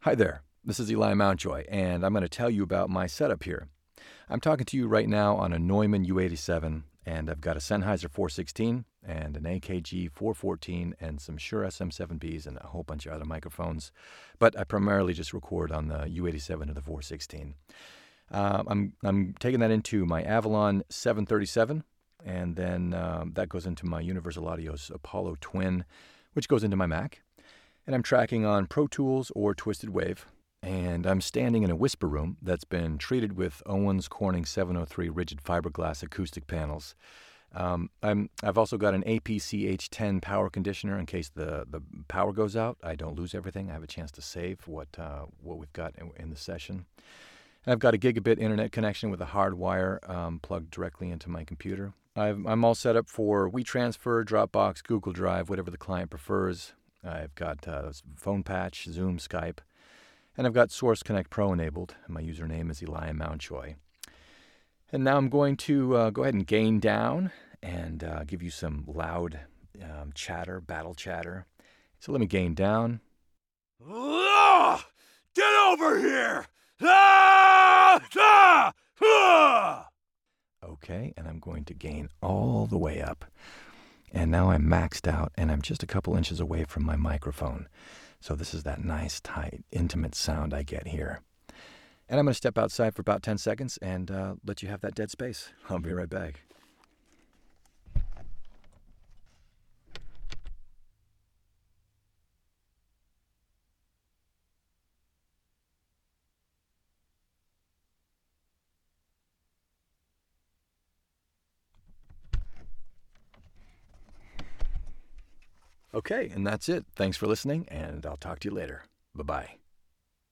Hi there, this is Eli Mountjoy, and I'm going to tell you about my setup here. I'm talking to you right now on a Neumann U87, and I've got a Sennheiser 416 and an AKG 414 and some Shure SM7Bs and a whole bunch of other microphones, but I primarily just record on the U87 or the 416. I'm taking that into my Avalon 737, and then that goes into my Universal Audio's Apollo Twin, which goes into my Mac. And I'm tracking on Pro Tools or Twisted Wave. And I'm standing in a whisper room that's been treated with Owens Corning 703 rigid fiberglass acoustic panels. I've also got an APC-H10 power conditioner in case the power goes out. I don't lose everything. I have a chance to save what we've got in the session. And I've got a gigabit internet connection with a hard wire plugged directly into my computer. I'm all set up for WeTransfer, Dropbox, Google Drive, whatever the client prefers. I've got Phone Patch, Zoom, Skype, and I've got Source Connect Pro enabled. My username is Eli Mountjoy. And now I'm going to go ahead and gain down and give you some loud chatter, battle chatter. So let me gain down. Ah! Get over here! Ah! Ah! Ah! Okay, and I'm going to gain all the way up. And now I'm maxed out, and I'm just a couple inches away from my microphone. So this is that nice, tight, intimate sound I get here. And I'm going to step outside for about 10 seconds and let you have that dead space. I'll be right back. Okay, and that's it. Thanks for listening, and I'll talk to you later. Bye-bye.